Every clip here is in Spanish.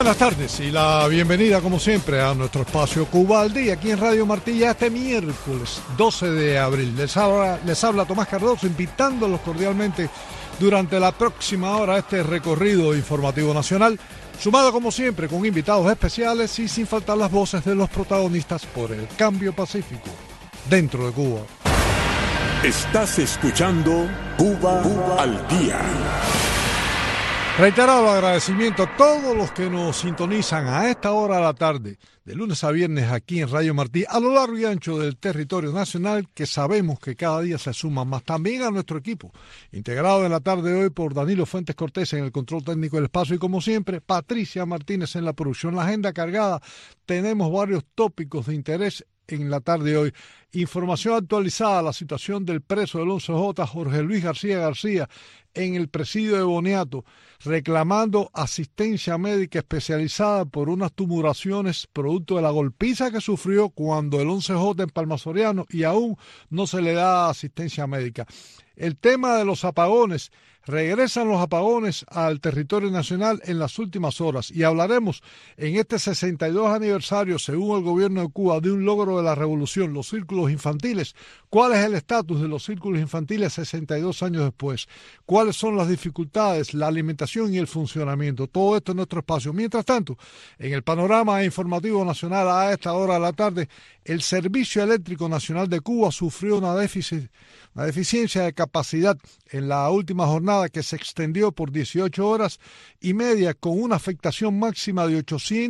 Buenas tardes y la bienvenida como siempre a nuestro espacio Cuba al Día aquí en Radio Martilla este miércoles 12 de abril. Les habla Tomás Cardoso invitándolos cordialmente durante la próxima hora a este recorrido informativo nacional, sumado como siempre con invitados especiales y sin faltar las voces de los protagonistas por el cambio pacífico dentro de Cuba. Estás escuchando Cuba al Día. Reiterado agradecimiento a todos los que nos sintonizan a esta hora de la tarde, de lunes a viernes aquí en Radio Martí, a lo largo y ancho del territorio nacional, que sabemos que cada día se suman más. También a nuestro equipo, integrado en la tarde de hoy por Danilo Fuentes Cortés en el control técnico del espacio y como siempre, Patricia Martínez en la producción. La agenda cargada, tenemos varios tópicos de interés en la tarde de hoy. Información actualizada, la situación del preso del 11J, Jorge Luis García García, en el presidio de Boniato, reclamando asistencia médica especializada por unas tumuraciones producto de la golpiza que sufrió cuando el 11J en Palma Soriano y aún no se le da asistencia médica. El tema de los apagones. Regresan los apagones al territorio nacional en las últimas horas y hablaremos en este 62 aniversario, según el gobierno de Cuba, de un logro de la revolución, los círculos infantiles. ¿Cuál es el estatus de los círculos infantiles 62 años después? ¿Cuáles son las dificultades, la alimentación y el funcionamiento? Todo esto en nuestro espacio. Mientras tanto, en el panorama informativo nacional a esta hora de la tarde, el Servicio Eléctrico Nacional de Cuba sufrió una deficiencia de capacidad en la última jornada que se extendió por 18 horas y media con una afectación máxima de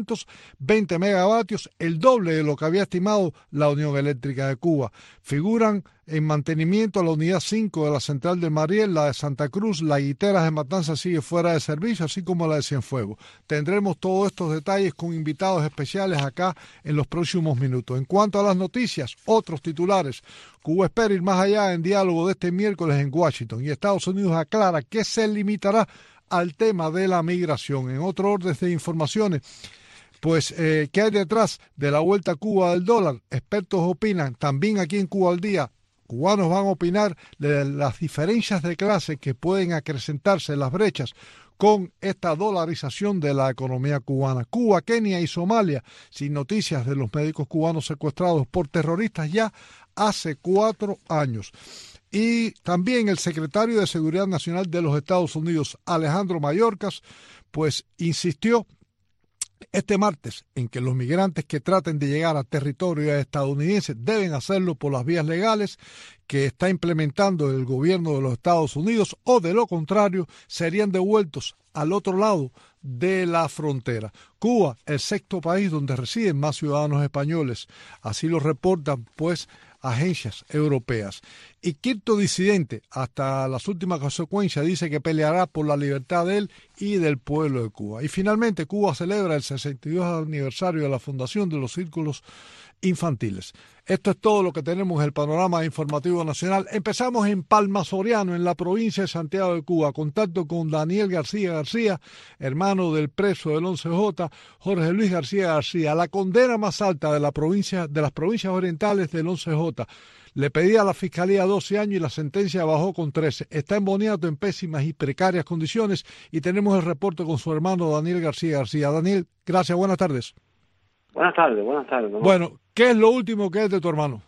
820 megavatios, el doble de lo que había estimado la Unión Eléctrica de Cuba. Figuran en mantenimiento la unidad 5 de la central de Mariel, la de Santa Cruz, la Guiteras de Matanza sigue fuera de servicio, así como la de Cienfuegos. Tendremos todos estos detalles con invitados especiales acá en los próximos minutos. En cuanto a las noticias, otros titulares. Cuba espera ir más allá en diálogo de este miércoles en Washington y Estados Unidos aclara que se limitará al tema de la migración. En otro orden de informaciones, ¿qué hay detrás de la vuelta a Cuba del dólar? Expertos opinan, también aquí en Cuba al Día, cubanos van a opinar de las diferencias de clase que pueden acrecentarse las brechas con esta dolarización de la economía cubana. Cuba, Kenia y Somalia, sin noticias de los médicos cubanos secuestrados por terroristas ya hace 4 años. Y también el secretario de Seguridad Nacional de los Estados Unidos, Alejandro Mayorkas, insistió este martes en que los migrantes que traten de llegar a territorio estadounidense deben hacerlo por las vías legales que está implementando el gobierno de los Estados Unidos o de lo contrario serían devueltos al otro lado de la frontera. Cuba, el 6º país donde residen más ciudadanos españoles, así lo reportan agencias europeas. Y quinto disidente, hasta las últimas consecuencias, dice que peleará por la libertad de él y del pueblo de Cuba. Y finalmente, Cuba celebra el 62 aniversario de la fundación de los círculos infantiles. Esto es todo lo que tenemos en el panorama informativo nacional. Empezamos en Palma Soriano, en la provincia de Santiago de Cuba. Contacto con Daniel García García, hermano del preso del 11J, Jorge Luis García García. La condena más alta de las provincias orientales del 11J. Le pedía a la Fiscalía 12 años y la sentencia bajó con 13. Está en Boniato en pésimas y precarias condiciones y tenemos el reporte con su hermano Daniel García García. Daniel, gracias, buenas tardes. Buenas tardes. ¿No? Bueno, ¿qué es lo último que es de tu hermano?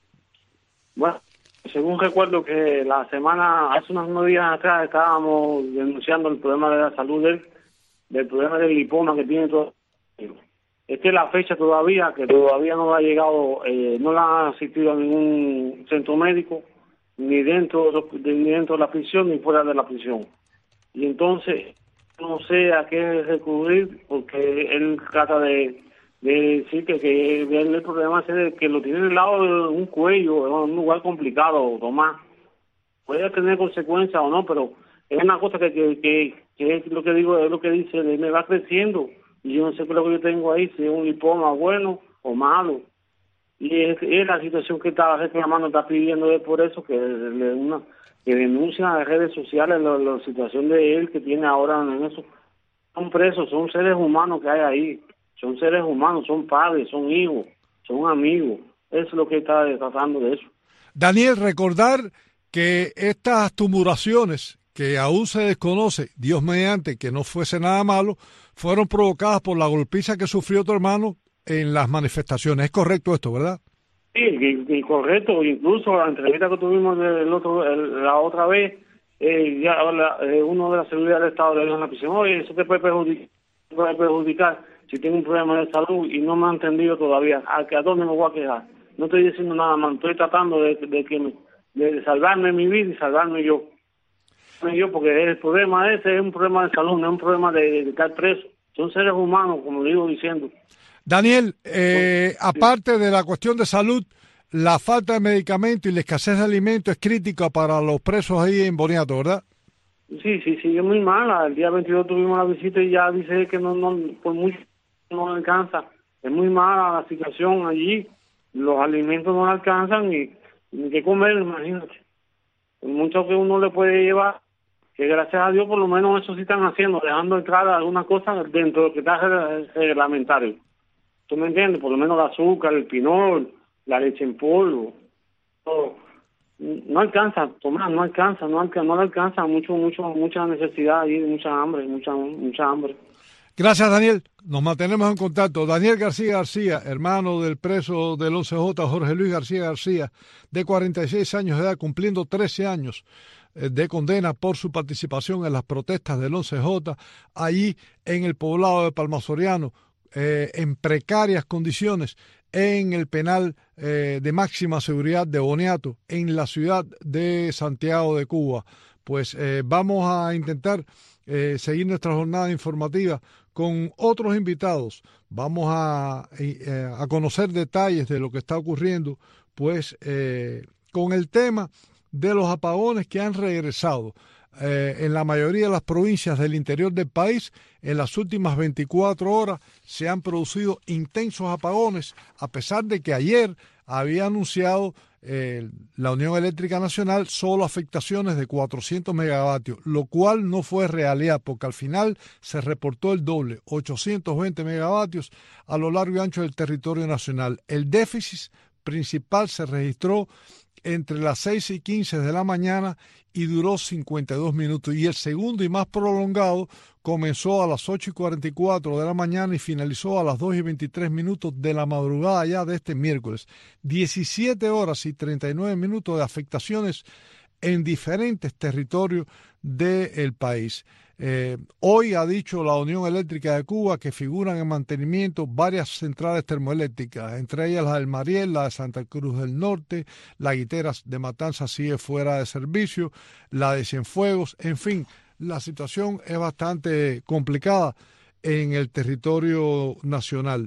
Bueno, según recuerdo que hace unos días atrás estábamos denunciando el problema de la salud del problema del lipoma que tiene todo. Esta es la fecha todavía no ha llegado, no la han asistido a ningún centro médico, ni dentro de la prisión ni fuera de la prisión. Y entonces no sé a qué recurrir porque él trata de decir que el problema es que lo tiene al lado de un cuello, es un lugar complicado, Tomás. Puede tener consecuencias o no, pero es una cosa que es lo que digo, es lo que dice, me va creciendo. Y yo no sé qué es lo que yo tengo ahí, si es un lipoma bueno o malo. Y es la situación que está reclamando, está pidiendo él por eso, que denuncien a las redes sociales la situación de él que tiene ahora en eso. Son presos, son seres humanos que hay ahí. Son seres humanos, son padres, son hijos, son amigos. Eso es lo que está tratando de eso. Daniel, recordar que estas tumuraciones que aún se desconoce, Dios mediante, que no fuese nada malo, fueron provocadas por la golpiza que sufrió tu hermano en las manifestaciones. ¿Es correcto esto, verdad? Sí, y correcto. Incluso la entrevista que tuvimos la otra vez, uno de la seguridad del Estado le dijo en la prisión, oye, eso te puede perjudicar si tiene un problema de salud, y no me han entendido todavía. ¿A dónde me voy a quejar? No estoy diciendo nada más, estoy tratando de salvarme mi vida y salvarme yo. Porque el problema ese es un problema de salud, no es un problema de estar preso. Son seres humanos, como digo diciendo. Daniel, aparte de la cuestión de salud, la falta de medicamentos y la escasez de alimentos es crítica para los presos ahí en Boniato, ¿verdad? Sí, es muy mala. El día 22 tuvimos la visita y ya dice que no por mucho no alcanza. Es muy mala la situación allí. Los alimentos no alcanzan y ni qué comer, imagínate. Mucho que uno le puede llevar, que gracias a Dios por lo menos eso sí están haciendo, dejando entrar algunas cosas dentro de lo que está reglamentario. ¿Tú me entiendes? Por lo menos el azúcar, el pinol, la leche en polvo, todo. No alcanza, Tomás, no le alcanza, mucha necesidad ahí, mucha hambre. Gracias, Daniel. Nos mantenemos en contacto. Daniel García, hermano del preso del 11J, Jorge Luis García, de 46 años de edad, cumpliendo 13 años de condena por su participación en las protestas del 11J, allí en el poblado de Palmasoriano, en precarias condiciones, en el penal de máxima seguridad de Boniato, en la ciudad de Santiago de Cuba. Pues vamos a intentar seguir nuestra jornada informativa con otros invitados. Vamos a conocer detalles de lo que está ocurriendo, pues con el tema de los apagones que han regresado en la mayoría de las provincias del interior del país. En las últimas 24 horas se han producido intensos apagones, a pesar de que ayer había anunciado la Unión Eléctrica Nacional solo afectaciones de 400 megavatios, lo cual no fue realidad, porque al final se reportó el doble, 820 megavatios a lo largo y ancho del territorio nacional. El déficit principal se registró entre las 6:15 de la mañana y duró 52 minutos. Y el segundo y más prolongado comenzó a las 8:44 de la mañana y finalizó a las 2:23 de la madrugada ya de este miércoles. 17 horas y 39 minutos de afectaciones en diferentes territorios del país. Hoy ha dicho la Unión Eléctrica de Cuba que figuran en mantenimiento varias centrales termoeléctricas, entre ellas la del Mariel, la de Santa Cruz del Norte, la Guiteras de Matanzas sigue fuera de servicio, la de Cienfuegos, en fin, la situación es bastante complicada en el territorio nacional.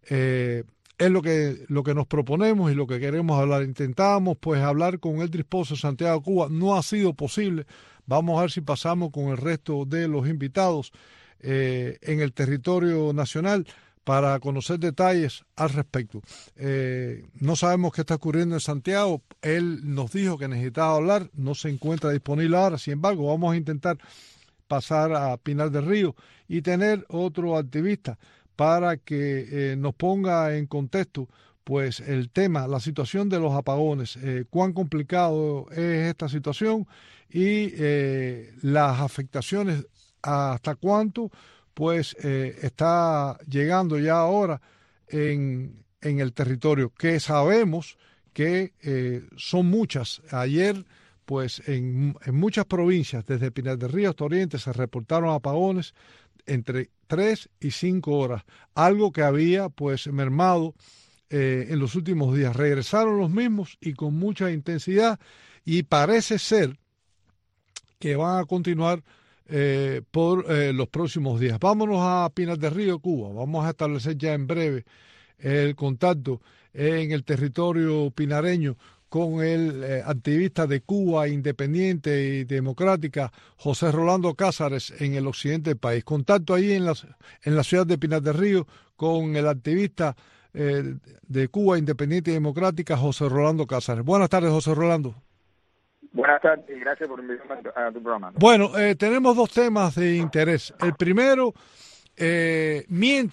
Es lo que nos proponemos y lo que queremos hablar. Intentábamos pues hablar con Eldris Pozo, Santiago, Cuba, no ha sido posible. Vamos a ver si pasamos con el resto de los invitados en el territorio nacional para conocer detalles al respecto. No sabemos qué está ocurriendo en Santiago. Él nos dijo que necesitaba hablar, no se encuentra disponible ahora. Sin embargo, vamos a intentar pasar a Pinar del Río y tener otro activista para que nos ponga en contexto pues el tema, la situación de los apagones, cuán complicado es esta situación y las afectaciones hasta cuánto pues está llegando ya ahora en el territorio, que sabemos que son muchas. Ayer pues en muchas provincias, desde Pinar del Río hasta Oriente, se reportaron apagones entre 3 y 5 horas, algo que había pues mermado en los últimos días. Regresaron los mismos y con mucha intensidad, y parece ser que van a continuar por los próximos días. Vámonos a Pinar del Río, Cuba. Vamos a establecer ya en breve el contacto en el territorio pinareño con el activista de Cuba Independiente y Democrática, José Rolando Cázares, en el occidente del país. Contacto ahí en la ciudad de Pinar del Río con el activista de Cuba Independiente y Democrática, José Rolando Cázares. Buenas tardes, José Rolando. Buenas tardes y gracias por invitarme a tu programa. Bueno, tenemos dos temas de interés. El primero, miente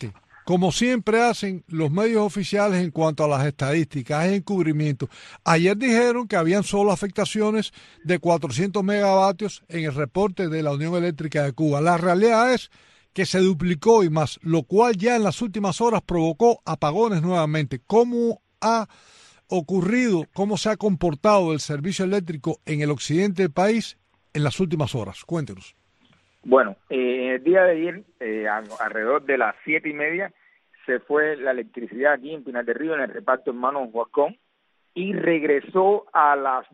como siempre hacen los medios oficiales en cuanto a las estadísticas, es encubrimiento. Ayer dijeron que habían solo afectaciones de 400 megavatios en el reporte de la Unión Eléctrica de Cuba. La realidad es que se duplicó y más, lo cual ya en las últimas horas provocó apagones nuevamente. ¿Cómo ha ocurrido, cómo se ha comportado el servicio eléctrico en el occidente del país en las últimas horas? Cuéntenos. Bueno, el día de ayer, alrededor de las 7:30, se fue la electricidad aquí en Pinar del Río, en el reparto Hermanos Huascón, y regresó a las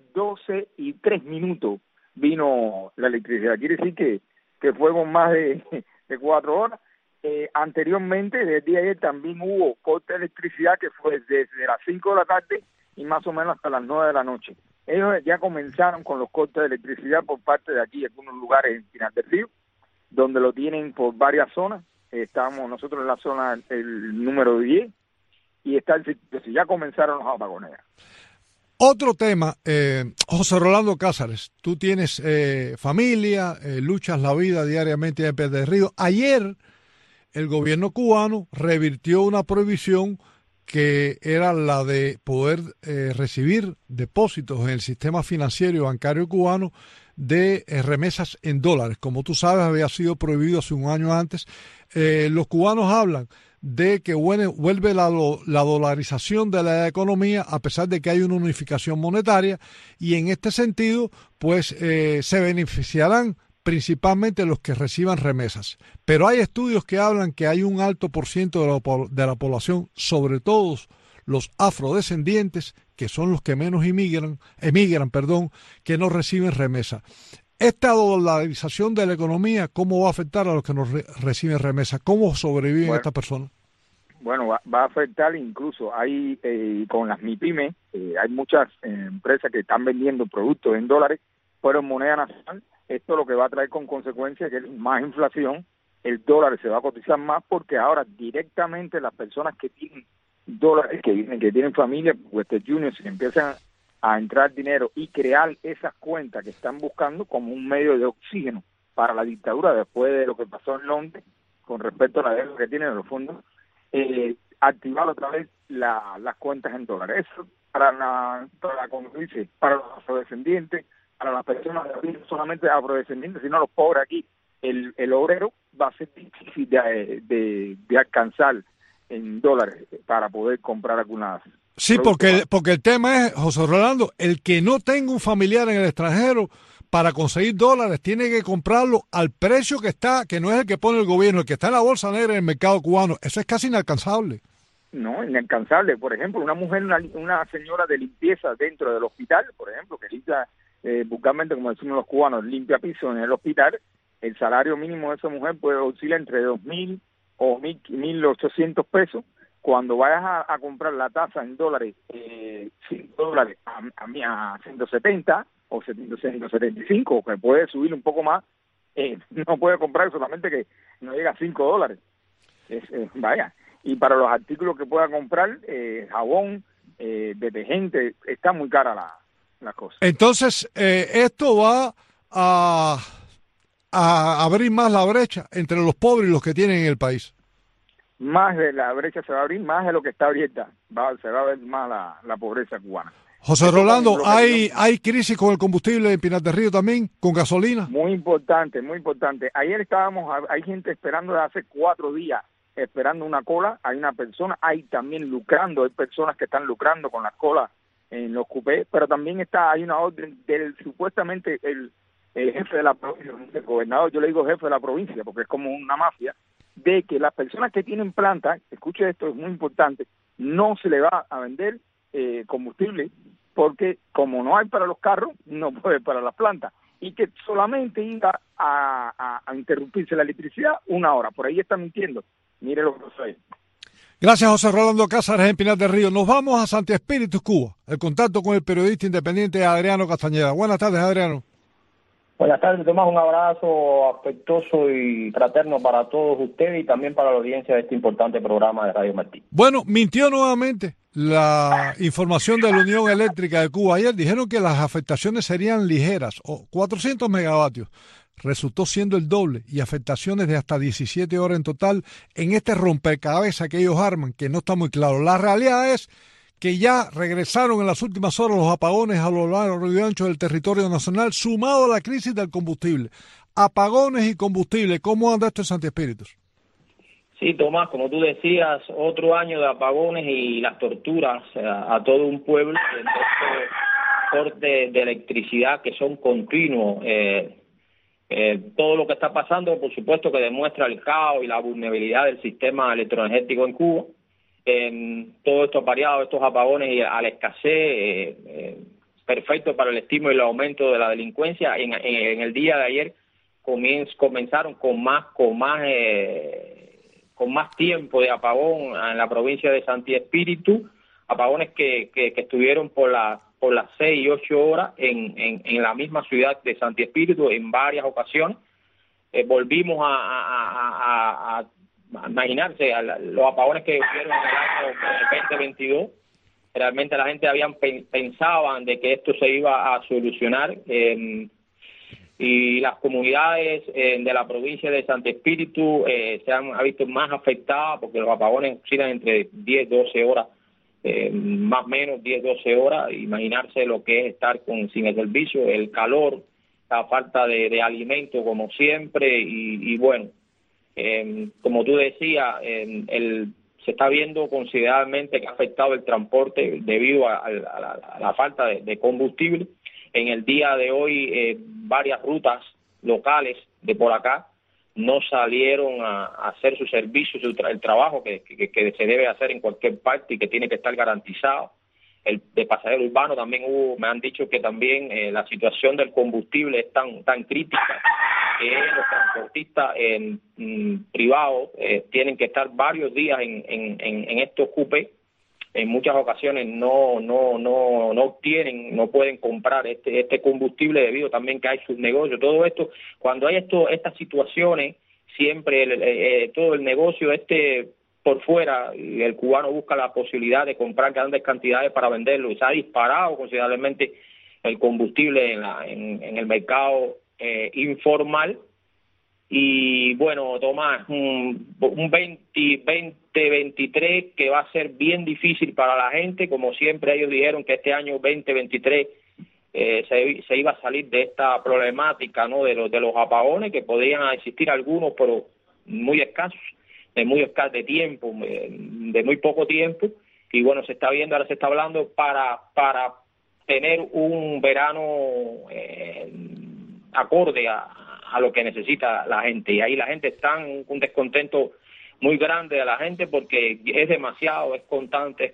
12:03. Vino la electricidad. Quiere decir que fue con más de 4 horas. Anteriormente, desde el día de ayer, también hubo corte de electricidad que fue desde las 5 de la tarde y más o menos hasta las 9 de la noche. Ellos ya comenzaron con los cortes de electricidad por parte de aquí, algunos lugares en Pinar del Río, donde lo tienen por varias zonas. Estamos nosotros en la zona el número 10 y está el sitio. Ya comenzaron los apagones. Otro tema, José Rolando Cázares, tú tienes familia, luchas la vida diariamente en Pinar del Río. Ayer el gobierno cubano revirtió una prohibición que era la de poder recibir depósitos en el sistema financiero y bancario cubano de remesas en dólares. Como tú sabes, había sido prohibido hace un año antes. Los cubanos hablan de que vuelve la dolarización de la economía a pesar de que hay una unificación monetaria, y en este sentido pues se beneficiarán principalmente los que reciban remesas. Pero hay estudios que hablan que hay un alto por ciento de la población, sobre todo los afrodescendientes, que son los que menos emigran, que no reciben remesa. Esta dolarización de la economía, ¿cómo va a afectar a los que no reciben remesa? ¿Cómo sobreviven estas personas? Bueno, va a afectar incluso, hay con las MIPYME, hay muchas empresas que están vendiendo productos en dólares, pero en moneda nacional. Esto lo que va a traer con consecuencia que es más inflación, el dólar se va a cotizar más, porque ahora directamente las personas que tienen dólares, que tienen familia, Western Union, se empiezan a entrar dinero y crear esas cuentas que están buscando como un medio de oxígeno para la dictadura después de lo que pasó en Londres con respecto a la deuda que tienen los fondos, activar otra vez las cuentas en dólares. Eso como dice, para los afrodescendientes, para las personas no solamente afrodescendientes, sino los pobres aquí, el obrero va a ser difícil de alcanzar en dólares para poder comprar algunas. Sí, porque el tema es, José Rolando, el que no tenga un familiar en el extranjero, para conseguir dólares tiene que comprarlo al precio que no es el que pone el gobierno, el que está en la bolsa negra en el mercado cubano. Eso es casi inalcanzable. No, inalcanzable. Por ejemplo, una mujer, una señora de limpieza dentro del hospital, por ejemplo, que limpia vulgarmente, como decimos los cubanos, limpia piso en el hospital, el salario mínimo de esa mujer puede oscilar entre 2.000 o 1.800 pesos. Cuando vayas a comprar la tasa en dólares, $5 a 170 o 175, que puede subir un poco más, no puede comprar, solamente que no llega a $5. Vaya. Y para los artículos que pueda comprar, jabón, detergente, está muy cara la cosa. Entonces, esto va a abrir más la brecha entre los pobres y los que tienen en el país. Más de la brecha se va a abrir, más de lo que está abierta, se va a ver más la pobreza cubana. José Rolando, ¿hay crisis con el combustible en Pinar del Río también, con gasolina? Muy importante, muy importante. Ayer hay gente esperando desde hace 4 días, esperando una cola, hay una persona, hay también lucrando, hay personas que están lucrando con las colas en los cupés, pero también hay una orden del supuestamente el jefe de la provincia, el gobernador, yo le digo jefe de la provincia porque es como una mafia, de que las personas que tienen planta, escuche esto, es muy importante, no se le va a vender combustible, porque como no hay para los carros, no puede para las plantas, y que solamente iba a interrumpirse la electricidad 1 hora. Por ahí está mintiendo. Mire lo que pasó ahí. Gracias, José Rolando Cázares en Pinar del Río. Nos vamos a Santi Espíritus, Cuba. El contacto con el periodista independiente Adriano Castañeda. Buenas tardes, Adriano. Buenas tardes, Tomás. Un abrazo afectuoso y fraterno para todos ustedes y también para la audiencia de este importante programa de Radio Martí. Bueno, mintió nuevamente la información de la Unión Eléctrica de Cuba. Ayer dijeron que las afectaciones serían ligeras, o 400 megavatios. resultó siendo el doble y afectaciones de hasta 17 horas en total en este rompecabezas que ellos arman, que no está muy claro. La realidad es que ya regresaron en las últimas horas los apagones a lo largo y ancho del territorio nacional, sumado a la crisis del combustible. Apagones y combustible, ¿cómo anda esto en Santi Espíritus? Sí, Tomás, como tú decías, otro año de apagones y las torturas a todo un pueblo, en estos cortes de electricidad que son continuos. Todo lo que está pasando, por supuesto, que demuestra el caos y la vulnerabilidad del sistema electroenergético en Cuba. Todo esto variado, estos apagones y a la escasez, perfecto para el estímulo y el aumento de la delincuencia. En el día de ayer comenzaron con más tiempo de apagón en la provincia de Santi Espíritu, apagones que estuvieron por las 6 y 8 horas en la misma ciudad de Santi Espíritu en varias ocasiones. Volvimos a imaginarse los apagones que hubieron en el año 2022. Realmente la gente pensaban de que esto se iba a solucionar, y las comunidades de la provincia de Santi Espíritu se han visto más afectadas porque los apagones oscilan entre 10-12 horas, más o menos 10-12 horas. Imaginarse lo que es estar sin el servicio, el calor, la falta de alimento como siempre y bueno, como tú decías, se está viendo considerablemente que ha afectado el transporte debido a la falta de combustible. En el día de hoy, varias rutas locales de por acá no salieron a hacer su servicio, el trabajo que se debe hacer en cualquier parte y que tiene que estar garantizado. El de pasajero urbano también me han dicho que también la situación del combustible es tan crítica que los transportistas privados tienen que estar varios días en estos cupés. En muchas ocasiones no pueden comprar este combustible debido también que hay sus negocios. Todo esto, cuando hay estas situaciones, siempre todo el negocio por fuera, y el cubano busca la posibilidad de comprar grandes cantidades para venderlo. Se ha disparado considerablemente el combustible en el mercado informal. Y bueno, Tomás, un 2023 que va a ser bien difícil para la gente. Como siempre ellos dijeron que este año 2023 se iba a salir de esta problemática, ¿no? de los apagones, que podían existir algunos, pero muy escasos, de tiempo, de muy poco tiempo. Y bueno, se está viendo, ahora se está hablando para tener un verano acorde a lo que necesita la gente. Y ahí la gente está en un descontento muy grande de la gente porque es demasiado, es constante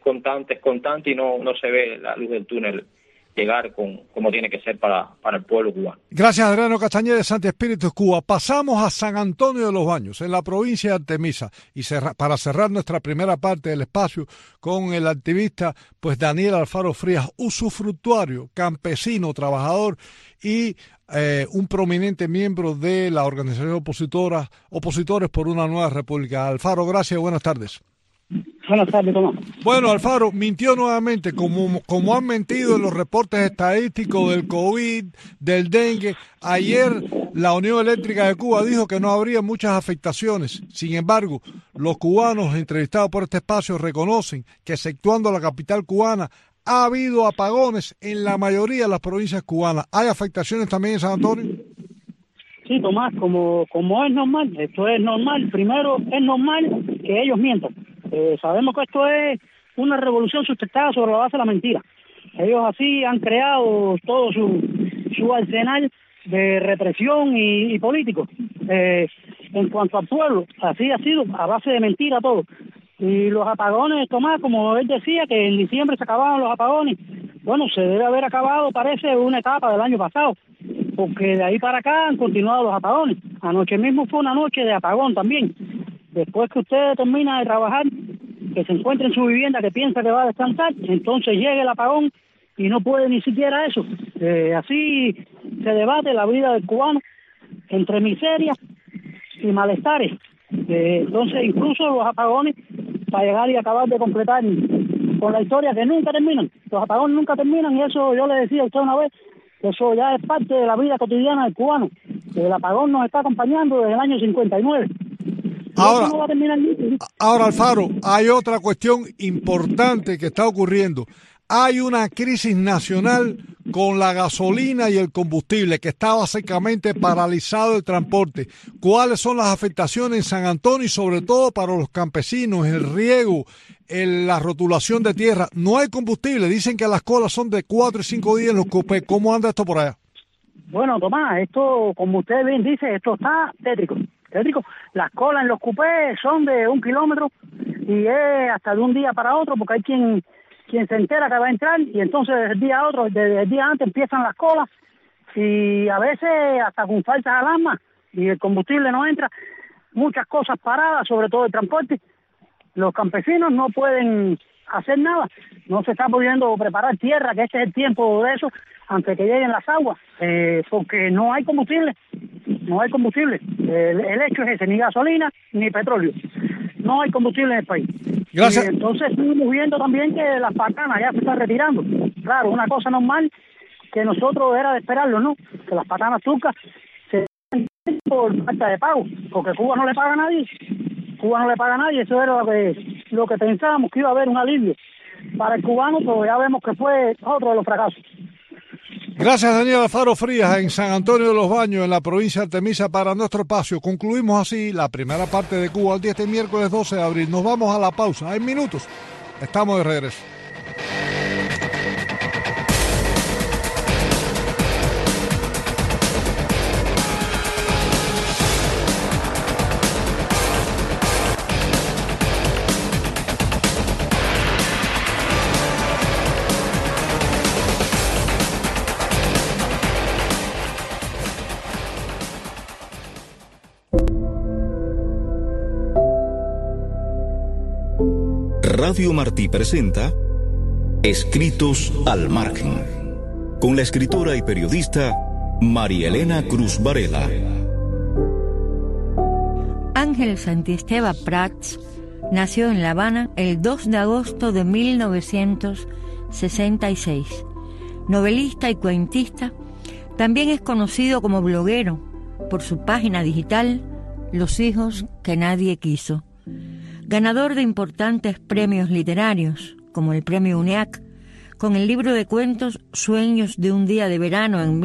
y no se ve la luz del túnel llegar como tiene que ser para el pueblo cubano. Gracias, Adriano Castañeda de Santi Espíritu, Cuba. Pasamos a San Antonio de los Baños, en la provincia de Artemisa, y para cerrar nuestra primera parte del espacio con el activista Daniel Alfaro Frías, usufructuario, campesino, trabajador y un prominente miembro de la organización Opositores por una Nueva República. Alfaro, gracias, buenas tardes. Buenas tardes, Tomás. Bueno, Alfaro, mintió nuevamente, como han mentido en los reportes estadísticos del COVID, del dengue. Ayer la Unión Eléctrica de Cuba dijo que no habría muchas afectaciones. Sin embargo, los cubanos entrevistados por este espacio reconocen que, exceptuando la capital cubana, ha habido apagones en la mayoría de las provincias cubanas. ¿Hay afectaciones también en San Antonio? Sí, Tomás, como es normal, esto es normal. Primero, es normal que ellos mientan. Sabemos que esto es una revolución sustentada sobre la base de la mentira. Ellos así han creado todo su arsenal de represión y político. En cuanto al pueblo, así ha sido, a base de mentira todo. Y los apagones, Tomás, como él decía, que en diciembre se acababan los apagones, bueno, se debe haber acabado, parece, una etapa del año pasado, porque de ahí para acá han continuado los apagones. Anoche mismo fue una noche de apagón también. Después que usted termina de trabajar, que se encuentra en su vivienda, que piensa que va a descansar, entonces llega el apagón y no puede ni siquiera eso. Así se debate la vida del cubano entre miserias y malestares. Entonces, incluso los apagones, para llegar y acabar de completar con la historia, que nunca terminan. Los apagones nunca terminan, y eso yo le decía a usted una vez, que eso ya es parte de la vida cotidiana del cubano. El apagón nos está acompañando desde el año 59. Ahora, no va a terminar nunca. Ahora, Alfaro, hay otra cuestión importante que está ocurriendo. Hay una crisis nacional con la gasolina y el combustible que está básicamente paralizado el transporte. ¿Cuáles son las afectaciones en San Antonio y sobre todo para los campesinos, el riego, la rotulación de tierra? No hay combustible, dicen que las colas son de 4 y 5 días en los cupés. ¿Cómo anda esto por allá? Bueno, Tomás, esto, como usted bien dice, esto está tétrico. Las colas en los cupés son de 1 kilómetro y es hasta de un día para otro, porque hay quien se entera que va a entrar y entonces desde el día a otro, desde el día antes empiezan las colas y a veces hasta con falsas alarmas y el combustible no entra. Muchas cosas paradas, sobre todo el transporte. Los campesinos no pueden hacer nada, no se está pudiendo preparar tierra, que este es el tiempo de eso, antes que lleguen las aguas, porque no hay combustible. El hecho es ese, ni gasolina ni petróleo. No hay combustible en el país. Gracias. Y entonces estamos viendo también que las patanas ya se están retirando. Claro, una cosa normal que nosotros era de esperarlo, ¿no? Que las patanas turcas se por falta de pago, porque Cuba no le paga a nadie. Eso era lo que pensábamos, que iba a haber un alivio para el cubano, pero ya vemos que fue otro de los fracasos. Gracias, Daniel Alfaro Frías, en San Antonio de los Baños, en la provincia de Artemisa, para nuestro espacio. Concluimos así la primera parte de Cuba al día este miércoles 12 de abril. Nos vamos a la pausa. En minutos estamos de regreso. Radio Martí presenta Escritos al Margen, con la escritora y periodista María Elena Cruz Varela. Ángel Santisteban Prats nació en La Habana el 2 de agosto de 1966. Novelista y cuentista, también es conocido como bloguero por su página digital Los hijos que nadie quiso. Ganador de importantes premios literarios, como el Premio UNEAC, con el libro de cuentos Sueños de un día de verano en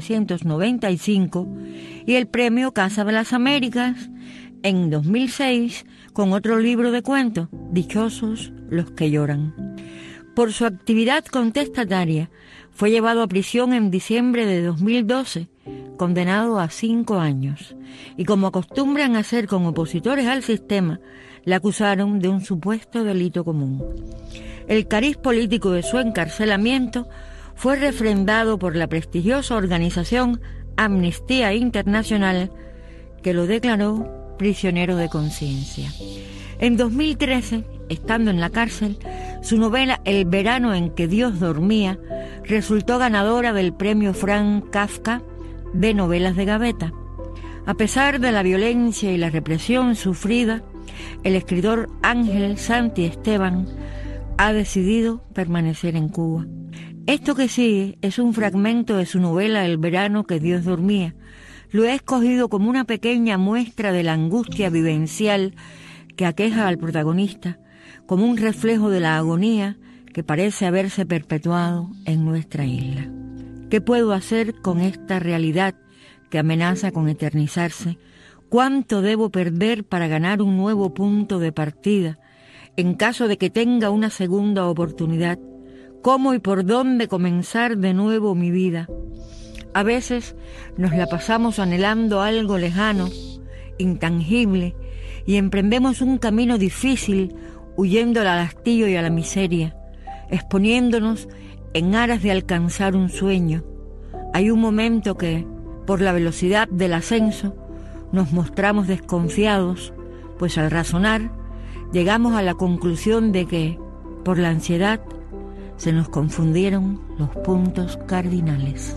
1995, y el Premio Casa de las Américas en 2006, con otro libro de cuentos, Dichosos los que lloran. Por su actividad contestataria, fue llevado a prisión en diciembre de 2012, condenado a 5 años, y como acostumbran hacer con opositores al sistema, le acusaron de un supuesto delito común. El cariz político de su encarcelamiento fue refrendado por la prestigiosa organización Amnistía Internacional, que lo declaró prisionero de conciencia. En 2013, estando en la cárcel, su novela El verano en que Dios dormía resultó ganadora del premio Franz Kafka de novelas de gaveta. A pesar de la violencia y la represión sufrida, el escritor Ángel Santisteban ha decidido permanecer en Cuba. Esto que sigue es un fragmento de su novela El verano que Dios dormía. Lo he escogido como una pequeña muestra de la angustia vivencial que aqueja al protagonista, como un reflejo de la agonía que parece haberse perpetuado en nuestra isla. ¿Qué puedo hacer con esta realidad que amenaza con eternizarse? ¿Cuánto debo perder para ganar un nuevo punto de partida en caso de que tenga una segunda oportunidad? ¿Cómo y por dónde comenzar de nuevo mi vida? A veces nos la pasamos anhelando algo lejano, intangible, y emprendemos un camino difícil huyendo al hastío y a la miseria, exponiéndonos en aras de alcanzar un sueño. Hay un momento que, por la velocidad del ascenso, nos mostramos desconfiados, pues al razonar llegamos a la conclusión de que, por la ansiedad, se nos confundieron los puntos cardinales.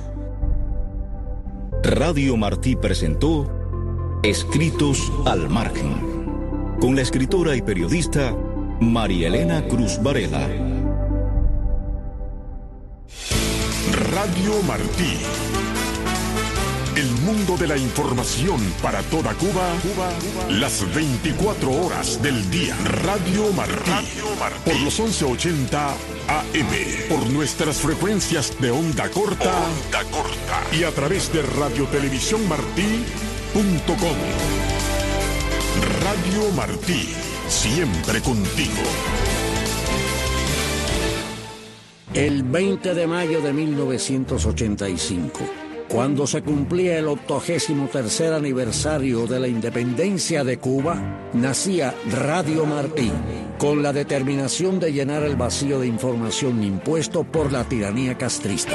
Radio Martí presentó Escritos al Margen, con la escritora y periodista María Elena Cruz Varela. Radio Martí. El mundo de la información para toda Cuba, las 24 horas del día. Radio Martí, por los 1180 AM, por nuestras frecuencias de onda corta, y a través de radiotelevisiónmartí.com. Radio Martí, siempre contigo. El 20 de mayo de 1985, cuando se cumplía el 83º aniversario de la independencia de Cuba, nacía Radio Martí, con la determinación de llenar el vacío de información impuesto por la tiranía castrista.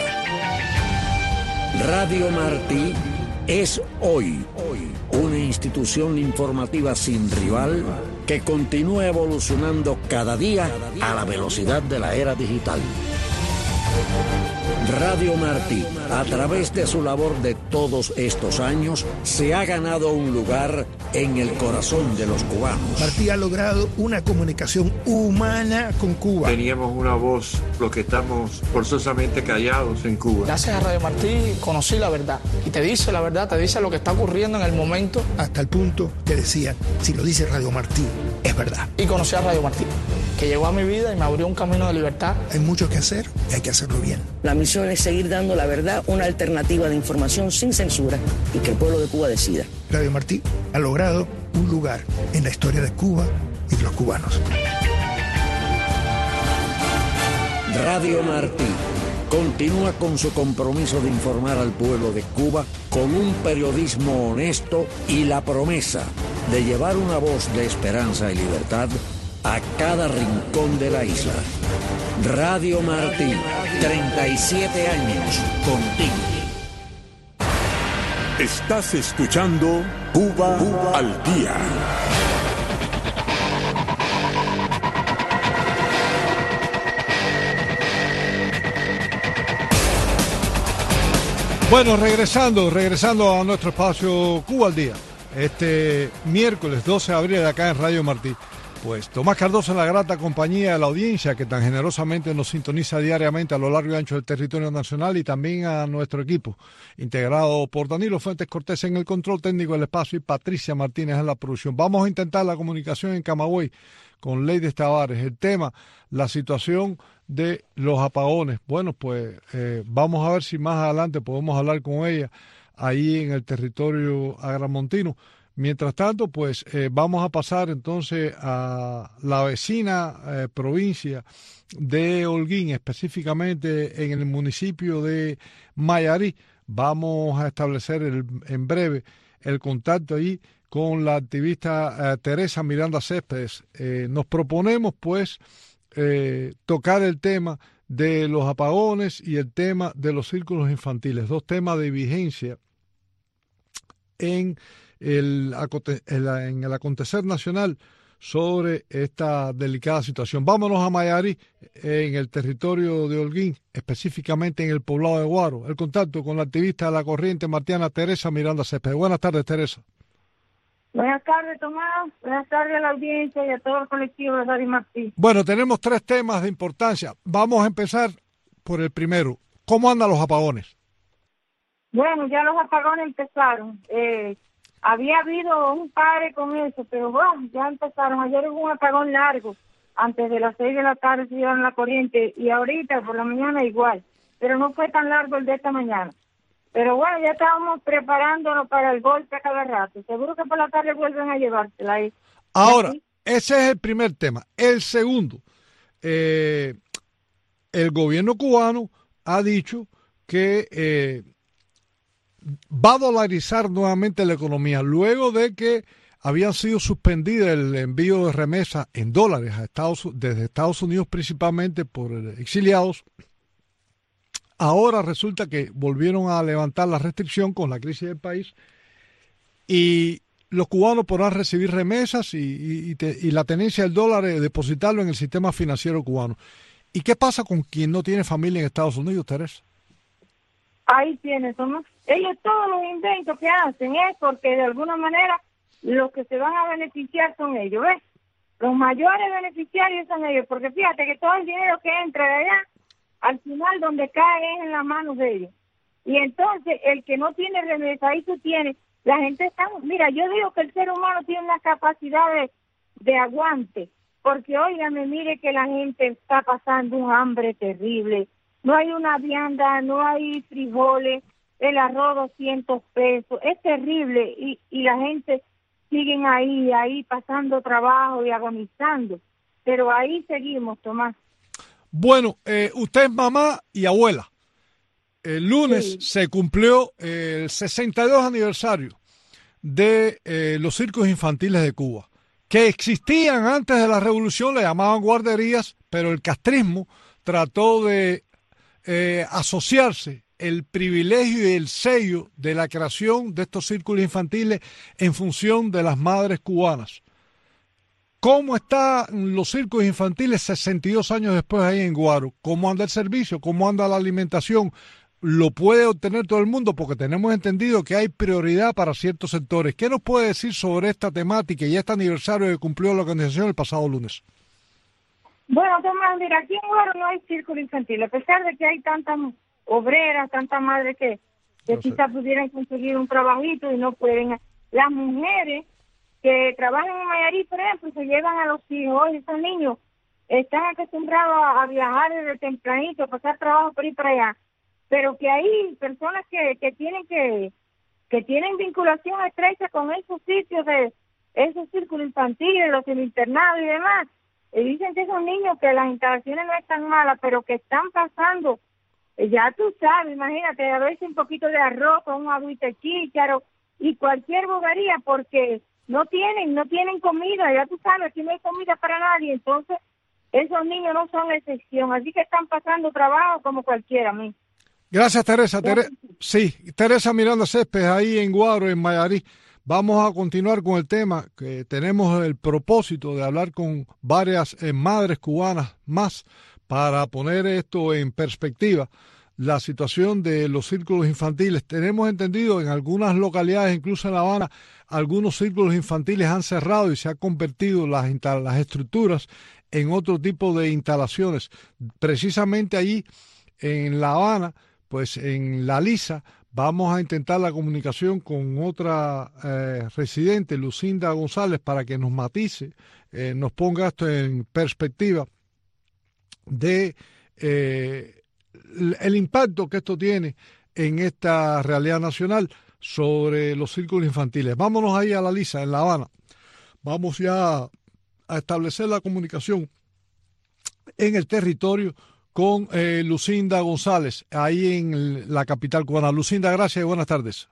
Radio Martí es hoy una institución informativa sin rival que continúa evolucionando cada día a la velocidad de la era digital. Radio Martí, a través de su labor de todos estos años, se ha ganado un lugar en el corazón de los cubanos. Martí ha logrado una comunicación humana con Cuba. Teníamos una voz, los que estamos forzosamente callados en Cuba. Gracias a Radio Martí conocí la verdad. Y te dice la verdad, te dice lo que está ocurriendo en el momento. Hasta el punto que decían, si lo dice Radio Martí, es verdad. Y conocí a Radio Martí, que llegó a mi vida y me abrió un camino de libertad. Hay mucho que hacer y hay que hacerlo bien. La misión es seguir dando la verdad, una alternativa de información sin censura y que el pueblo de Cuba decida. Radio Martí ha logrado un lugar en la historia de Cuba y de los cubanos. Radio Martí continúa con su compromiso de informar al pueblo de Cuba con un periodismo honesto y la promesa de llevar una voz de esperanza y libertad a cada rincón de la isla. Radio Martí, 37 años contigo. Estás escuchando Cuba al Día. Bueno, regresando a nuestro espacio Cuba al Día. Este miércoles 12 de abril acá en Radio Martí. Pues Tomás Cardoso en la grata compañía de la audiencia que tan generosamente nos sintoniza diariamente a lo largo y ancho del territorio nacional, y también a nuestro equipo, integrado por Danilo Fuentes Cortés en el control técnico del espacio y Patricia Martínez en la producción. Vamos a intentar la comunicación en Camagüey con Leides Tavares. El tema, la situación de los apagones. Bueno, pues vamos a ver si más adelante podemos hablar con ella ahí en el territorio agramontino. Mientras tanto, pues vamos a pasar entonces a la vecina provincia de Holguín, específicamente en el municipio de Mayarí. Vamos a establecer en breve el contacto ahí con la activista Teresa Miranda Céspedes. Nos proponemos pues tocar el tema de los apagones y el tema de los círculos infantiles, dos temas de vigencia en el acontecer nacional sobre esta delicada situación. Vámonos a Mayarí, en el territorio de Holguín, específicamente en el poblado de Guaro. El contacto con la activista de la corriente martiana Teresa Miranda Céspedes. Buenas tardes, Teresa. Buenas tardes, Tomás. Buenas tardes a la audiencia y a todo el colectivo de Radio Martí. Bueno, tenemos tres temas de importancia. Vamos a empezar por el primero. ¿Cómo andan los apagones? Bueno, ya los apagones empezaron. Había habido un pare con eso, pero bueno, ya empezaron. Ayer hubo un apagón largo. Antes de las 6 de la tarde se dieron la corriente y ahorita por la mañana igual. Pero no fue tan largo el de esta mañana. Pero bueno, ya estábamos preparándonos para el golpe a cada rato. Seguro que por la tarde vuelven a llevársela ahí. Ahora, ese es el primer tema. El segundo, el gobierno cubano ha dicho que va a dolarizar nuevamente la economía, luego de que habían sido suspendidas el envío de remesas en dólares a desde Estados Unidos, principalmente por exiliados. Ahora resulta que volvieron a levantar la restricción con la crisis del país y los cubanos podrán recibir remesas y la tenencia del dólar, depositarlo en el sistema financiero cubano. ¿Y qué pasa con quien no tiene familia en Estados Unidos, Teresa? Ahí tienes, Tomás. Ellos todos los inventos que hacen es porque de alguna manera los que se van a beneficiar son ellos, ¿ves? Los mayores beneficiarios son ellos, porque fíjate que todo el dinero que entra de allá, al final donde cae es en las manos de ellos. Y entonces, el que no tiene remesa, ahí tú tienes, la gente está, mira, yo digo que el ser humano tiene una capacidad de aguante, porque óigame, mire que la gente está pasando un hambre terrible, no hay una vianda, no hay frijoles, el arroz 200 pesos, es terrible, y la gente siguen ahí pasando trabajo y agonizando, pero ahí seguimos, Tomás. Bueno, usted es mamá y abuela. El lunes se cumplió el 62 aniversario de los circos infantiles de Cuba, que existían antes de la revolución, le llamaban guarderías, pero el castrismo trató de asociarse el privilegio y el sello de la creación de estos círculos infantiles en función de las madres cubanas. ¿Cómo están los circos infantiles 62 años después ahí en Guaro? ¿Cómo anda el servicio? ¿Cómo anda la alimentación? ¿Lo puede obtener todo el mundo? Porque tenemos entendido que hay prioridad para ciertos sectores. ¿Qué nos puede decir sobre esta temática y este aniversario que cumplió la organización el pasado lunes? Bueno, Tomás, mira, aquí en Guaro no hay círculo infantil, a pesar de que hay tantas obreras, tantas madres que quizás pudieran conseguir un trabajito y no pueden. Las mujeres que trabajan en Mayarí, por ejemplo, se llevan a los hijos. Oye, esos niños están acostumbrados a viajar desde tempranito, a pasar trabajo por ir para allá, pero que hay personas que tienen vinculación estrecha con esos sitios de esos círculos infantiles, los internados y demás. Y dicen que esos niños, que las instalaciones no están malas, pero que están pasando, ya tú sabes, imagínate, a veces un poquito de arroz con un agüita de chícharo y cualquier bobería, porque no tienen comida, ya tú sabes, aquí no hay comida para nadie, entonces esos niños no son excepción, así que están pasando trabajo como cualquiera. Gracias, Teresa. Sí, Teresa Miranda Céspedes, ahí en Guaro, en Mayarí. Vamos a continuar con el tema, que tenemos el propósito de hablar con varias madres cubanas más para poner esto en perspectiva, la situación de los círculos infantiles. Tenemos entendido en algunas localidades, incluso en La Habana, algunos círculos infantiles han cerrado y se han convertido las estructuras en otro tipo de instalaciones. Precisamente allí, en La Habana, pues en La Lisa, vamos a intentar la comunicación con otra residente, Lucinda González, para que nos matice, nos ponga esto en perspectiva de el impacto que esto tiene en esta realidad nacional sobre los círculos infantiles. Vámonos ahí a La Lisa, en La Habana. Vamos ya a establecer la comunicación en el territorio con Lucinda González, ahí en la capital cubana. Lucinda, gracias y buenas tardes.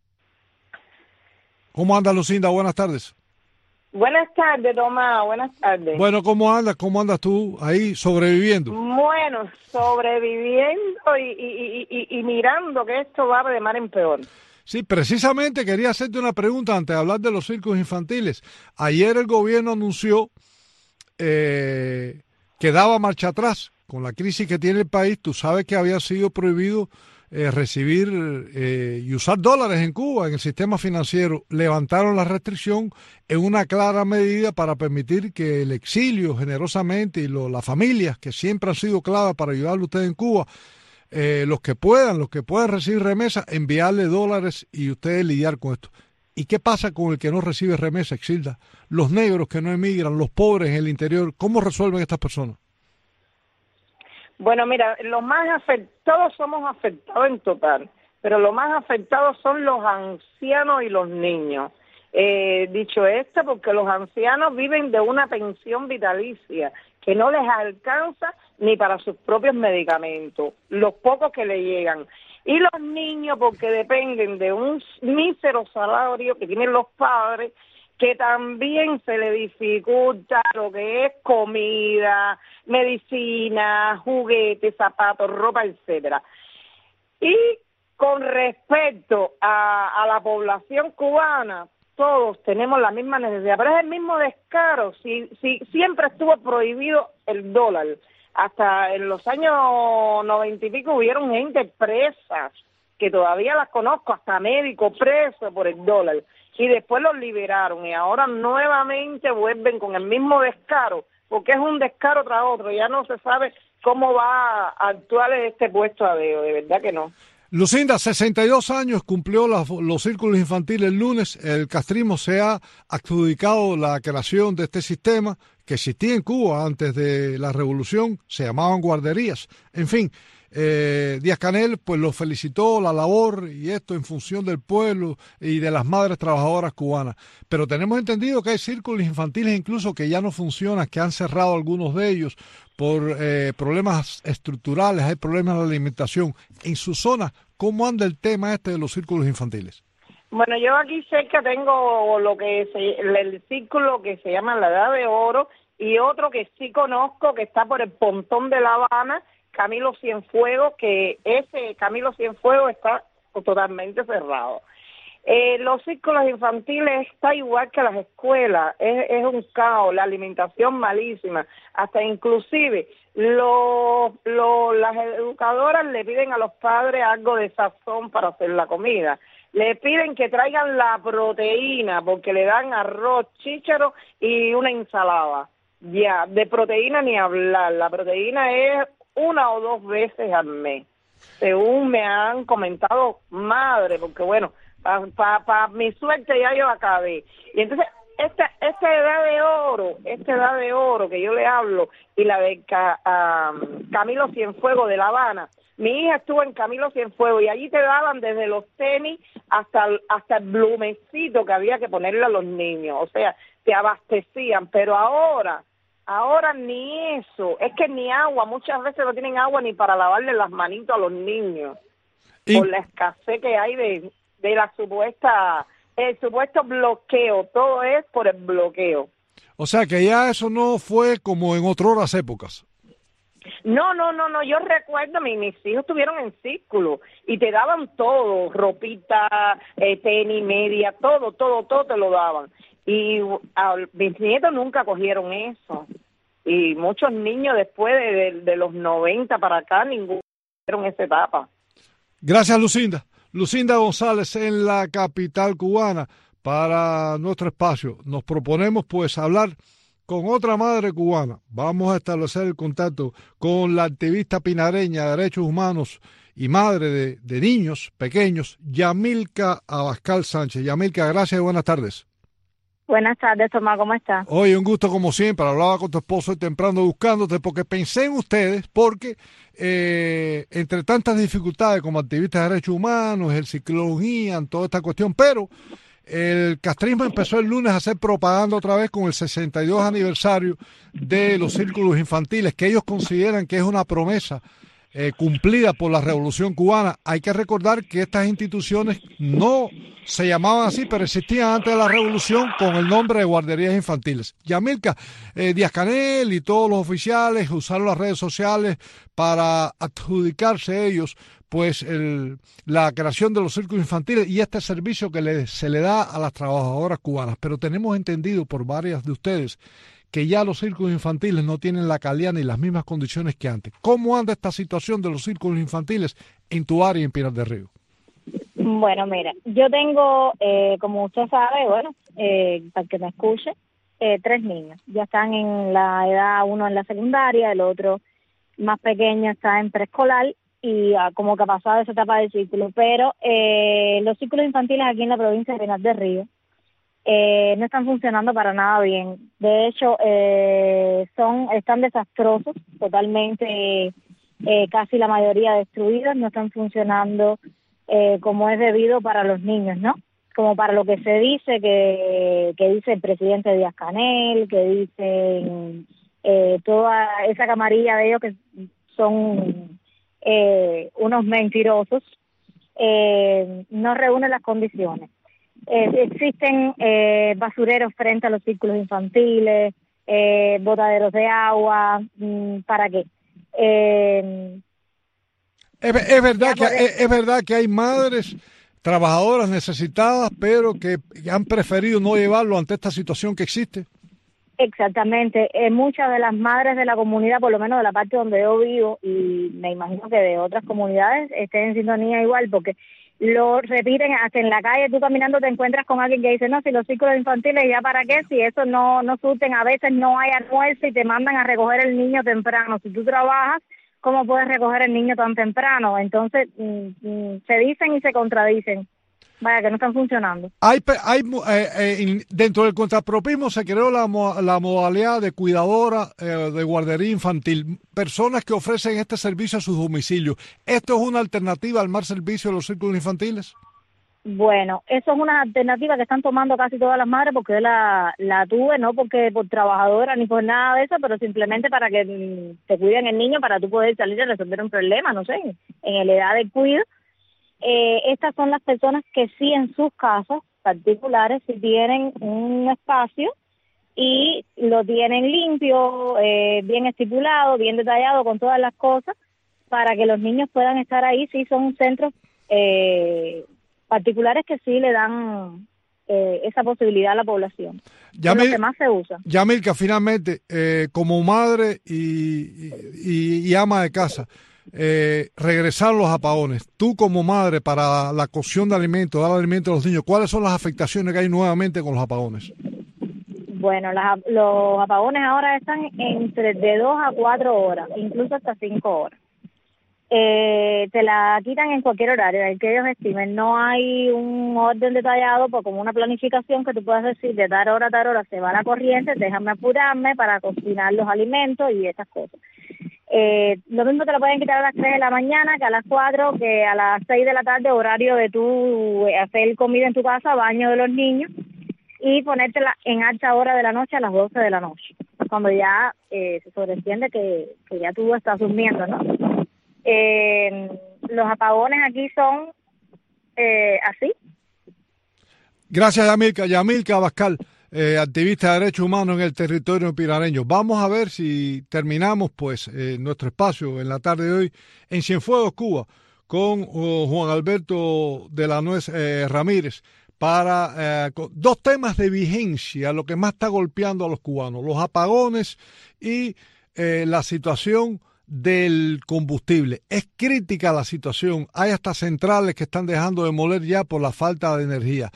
¿Cómo anda, Lucinda? Buenas tardes. Buenas tardes, Tomás. Buenas tardes. Bueno, ¿cómo andas? ¿Cómo andas tú ahí sobreviviendo? Bueno, sobreviviendo y mirando que esto va de mal en peor. Sí, precisamente quería hacerte una pregunta antes de hablar de los circos infantiles. Ayer el gobierno anunció que daba marcha atrás con la crisis que tiene el país. Tú sabes que había sido prohibido recibir y usar dólares en Cuba, en el sistema financiero. Levantaron la restricción en una clara medida para permitir que el exilio generosamente y las familias que siempre han sido clave para ayudarle a ustedes en Cuba, los que puedan recibir remesas, enviarle dólares y ustedes lidiar con esto. ¿Y qué pasa con el que no recibe remesa, Exilda? Los negros que no emigran, los pobres en el interior, ¿cómo resuelven estas personas? Bueno, mira, todos somos afectados en total, pero los más afectados son los ancianos y los niños. Dicho esto, porque los ancianos viven de una pensión vitalicia que no les alcanza ni para sus propios medicamentos, los pocos que le llegan. Y los niños, porque dependen de un mísero salario que tienen los padres, que también se le dificulta lo que es comida, medicina, juguetes, zapatos, ropa, etcétera. Y con respecto a la población cubana, todos tenemos la misma necesidad, pero es el mismo descaro. Si siempre estuvo prohibido el dólar, hasta en los años 90 y pico hubieron gente presa, que todavía las conozco, hasta médicos presos por el dólar, y después los liberaron, y ahora nuevamente vuelven con el mismo descaro, porque es un descaro tras otro, ya no se sabe cómo va a actuar este puesto a dedo, de verdad que no. Lucinda, 62 años cumplió los círculos infantiles el lunes. El castrismo se ha adjudicado la creación de este sistema que existía en Cuba antes de la revolución, se llamaban guarderías. En fin, Díaz-Canel pues lo felicitó, la labor y esto en función del pueblo y de las madres trabajadoras cubanas. Pero tenemos entendido que hay círculos infantiles incluso que ya no funcionan, que han cerrado algunos de ellos por problemas estructurales, hay problemas de alimentación. En su zona, ¿cómo anda el tema este de los círculos infantiles? Bueno, yo aquí cerca tengo el círculo que se llama La Edad de Oro y otro que sí conozco que está por el Pontón de La Habana, Camilo Cienfuegos, que ese Camilo Cienfuegos está totalmente cerrado. Los círculos infantiles está igual que las escuelas, es un caos, la alimentación malísima, hasta inclusive las educadoras le piden a los padres algo de sazón para hacer la comida, le piden que traigan la proteína porque le dan arroz, chícharo y una ensalada, ya, de proteína ni hablar, la proteína es 1 o 2 veces al mes, según me han comentado madre, porque bueno, para mi suerte ya yo acabé. Y entonces, esta edad de oro que yo le hablo, y la de Camilo Cienfuegos de La Habana, mi hija estuvo en Camilo Cienfuegos y allí te daban desde los tenis hasta el blumecito que había que ponerle a los niños, o sea, te abastecían, pero ahora ni eso, es que ni agua, muchas veces no tienen agua ni para lavarle las manitos a los niños, por la escasez que hay de el supuesto bloqueo, todo es por el bloqueo. O sea que ya eso no fue como en otras épocas. No, yo recuerdo, mis hijos estuvieron en círculo y te daban todo, ropita, tenis, media, todo te lo daban. Y mis nietos nunca cogieron eso. Y muchos niños después de los 90 para acá, ninguno cogieron esa etapa. Gracias, Lucinda. Lucinda González en la capital cubana. Para nuestro espacio nos proponemos pues hablar con otra madre cubana. Vamos a establecer el contacto con la activista pinareña de derechos humanos y madre de niños pequeños, Yamilca Abascal Sánchez. Yamilca, gracias y buenas tardes. Buenas tardes, Tomás, ¿cómo estás? Oye, un gusto como siempre. Hablaba con tu esposo hoy temprano buscándote porque pensé en ustedes, porque entre tantas dificultades como activistas de derechos humanos, el ciclón Ian, toda esta cuestión, pero el castrismo empezó el lunes a hacer propaganda otra vez con el 62 aniversario de los círculos infantiles, que ellos consideran que es una promesa cumplida por la Revolución Cubana. Hay que recordar que estas instituciones no se llamaban así, pero existían antes de la Revolución con el nombre de guarderías infantiles. Yamilca, Díaz-Canel y todos los oficiales usaron las redes sociales para adjudicarse ellos pues la creación de los círculos infantiles y este servicio que se le da a las trabajadoras cubanas. Pero tenemos entendido por varias de ustedes que ya los círculos infantiles no tienen la calidad ni las mismas condiciones que antes. ¿Cómo anda esta situación de los círculos infantiles en tu área en Pinar del Río? Bueno, mira, yo tengo, como usted sabe, para que me escuche, 3 niños. Ya están en la edad, uno en la secundaria, el otro más pequeño está en preescolar y como que ha pasado esa etapa del círculo. Pero los círculos infantiles aquí en la provincia de Pinar del Río no están funcionando para nada bien. De hecho, están desastrosos, totalmente, casi la mayoría destruidas, no están funcionando como es debido para los niños, ¿no? Como para lo que se dice, que dice el presidente Díaz-Canel, que dicen toda esa camarilla de ellos que son unos mentirosos, no reúnen las condiciones. Existen basureros frente a los círculos infantiles, botaderos de agua, ¿para qué? Es verdad que hay madres trabajadoras necesitadas, pero que han preferido no llevarlo ante esta situación que existe. Exactamente. Muchas de las madres de la comunidad, por lo menos de la parte donde yo vivo, y me imagino que de otras comunidades, estén en sintonía igual, porque lo repiten hasta en la calle. Tú caminando te encuentras con alguien que dice, no, si los círculos infantiles, ¿ya para qué? Si eso no surten, a veces no hay almuerzo y te mandan a recoger el niño temprano. Si tú trabajas, ¿cómo puedes recoger el niño tan temprano? Entonces, se dicen y se contradicen. Vaya, que no están funcionando. Dentro del contrapropismo se creó la modalidad de cuidadora de guardería infantil, personas que ofrecen este servicio a sus domicilios. ¿Esto es una alternativa al mal servicio de los círculos infantiles? Bueno, eso es una alternativa que están tomando casi todas las madres, porque yo la tuve, no porque por trabajadora ni por nada de eso, pero simplemente para que te cuiden el niño, para tú poder salir a resolver un problema, no sé, en la edad del cuido. Estas son las personas que sí en sus casas particulares sí tienen un espacio y lo tienen limpio, bien estipulado, bien detallado, con todas las cosas, para que los niños puedan estar ahí. Sí, son centros particulares que sí le dan esa posibilidad a la población. Es lo que más se usa. Yamilka, finalmente, como madre y ama de casa, regresar los apagones. Tú como madre, para la cocción de alimentos, dar alimento a los niños, ¿cuáles son las afectaciones que hay nuevamente con los apagones? Bueno, los apagones ahora están de 2 a 4 horas, incluso hasta 5 horas. Te la quitan en cualquier horario, el que ellos estimen. No hay un orden detallado, pues como una planificación que tú puedas decir de tal hora a tal hora se va la corriente, déjame apurarme para cocinar los alimentos y esas cosas. Lo mismo te lo pueden quitar a las 3 de la mañana que a las 4, que a las 6 de la tarde, horario de tú hacer comida en tu casa, baño de los niños, y ponértela en alta hora de la noche a las 12 de la noche, cuando ya se sobreentiende que ya tú estás durmiendo, ¿no? Los apagones aquí son así. Gracias, Yamilka. Yamilka Abascal, activista de derechos humanos en el territorio pirareño. Vamos a ver si terminamos pues nuestro espacio en la tarde de hoy en Cienfuegos, Cuba, con Juan Alberto de la Nuez Ramírez, para dos temas de vigencia, lo que más está golpeando a los cubanos: los apagones y la situación del combustible. Es crítica la situación, hay hasta centrales que están dejando de moler ya por la falta de energía.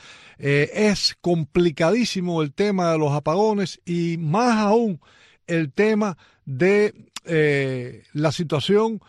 Es complicadísimo el tema de los apagones, y más aún el tema de la situación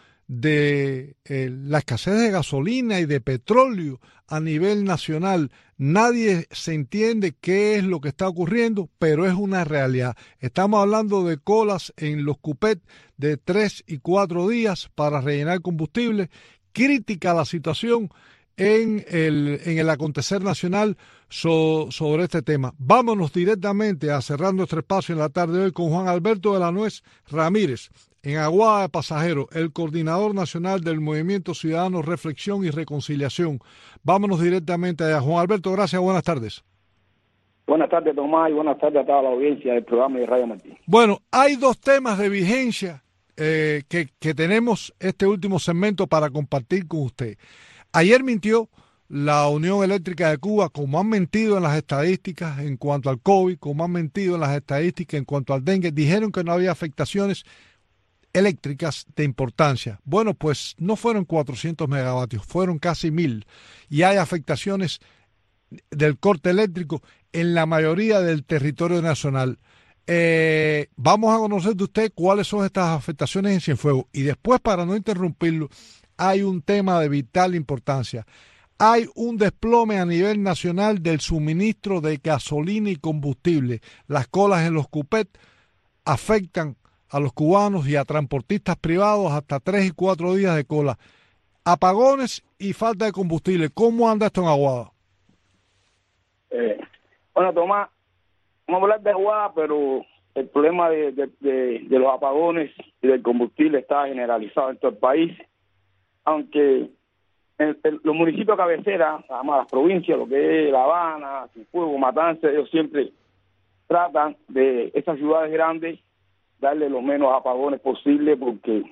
de la escasez de gasolina y de petróleo a nivel nacional. Nadie se entiende qué es lo que está ocurriendo, pero es una realidad. Estamos hablando de colas en los cupet de 3 y 4 días para rellenar combustible. Crítica la situación en el acontecer nacional sobre este tema. Vámonos directamente a cerrar nuestro espacio en la tarde de hoy con Juan Alberto de la Nuez Ramírez, en Aguada de Pasajeros, el coordinador nacional del Movimiento Ciudadano Reflexión y Reconciliación. Vámonos directamente allá. Juan Alberto, gracias, buenas tardes. Buenas tardes, Tomás, y buenas tardes a toda la audiencia del programa de Radio Martí. Bueno, hay dos temas de vigencia que tenemos este último segmento para compartir con usted. Ayer mintió la Unión Eléctrica de Cuba, como han mentido en las estadísticas en cuanto al COVID, como han mentido en las estadísticas en cuanto al dengue. Dijeron que no había afectaciones eléctricas de importancia. Bueno, pues no fueron 400 megavatios, fueron casi 1000. Y hay afectaciones del corte eléctrico en la mayoría del territorio nacional. Vamos a conocer de usted cuáles son estas afectaciones en Cienfuegos. Y después, para no interrumpirlo, hay un tema de vital importancia. Hay un desplome a nivel nacional del suministro de gasolina y combustible. Las colas en los cupet afectan a los cubanos y a transportistas privados hasta 3 y 4 días de cola. Apagones y falta de combustible. ¿Cómo anda esto en Aguada? Bueno, Tomás, vamos a hablar de Aguada, pero el problema de los apagones y del combustible está generalizado en todo el país, aunque los municipios cabeceras, además las provincias, lo que es La Habana, Cienfuegos, Matanzas, ellos siempre tratan de estas ciudades grandes darle los menos apagones posible, porque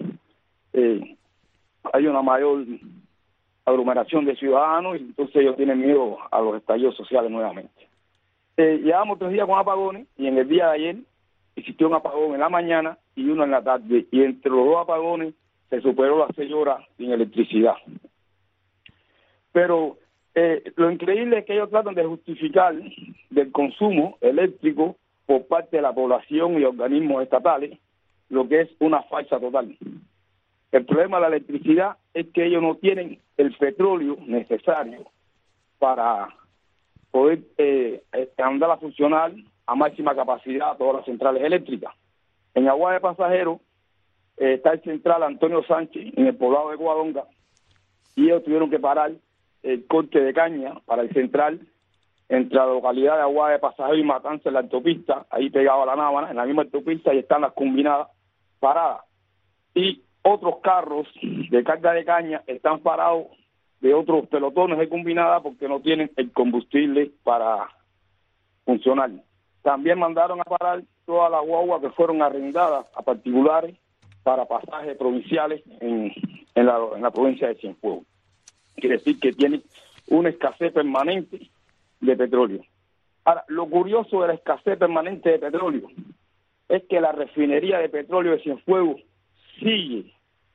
hay una mayor aglomeración de ciudadanos y entonces ellos tienen miedo a los estallidos sociales nuevamente. Llevamos 3 días con apagones, y en el día de ayer existió un apagón en la mañana y uno en la tarde, y entre los dos apagones se superó las 6 horas sin electricidad. Pero lo increíble es que ellos tratan de justificar del consumo eléctrico por parte de la población y organismos estatales, lo que es una farsa total. El problema de la electricidad es que ellos no tienen el petróleo necesario para poder andar a funcionar a máxima capacidad todas las centrales eléctricas. En Aguada de Pasajeros está el central Antonio Sánchez, en el poblado de Covadonga, y ellos tuvieron que parar el corte de caña para el central entre la localidad de Aguada de Pasajeros y Matanza, en la autopista, ahí pegado a la Nábana, en la misma autopista, y están las combinadas paradas. Y otros carros de carga de caña están parados de otros pelotones de combinada porque no tienen el combustible para funcionar. También mandaron a parar todas las guaguas que fueron arrendadas a particulares para pasajes provinciales en la provincia de Cienfuegos. Quiere decir que tienen una escasez permanente de petróleo. Ahora, lo curioso de la escasez permanente de petróleo es que la refinería de petróleo de Cienfuegos sigue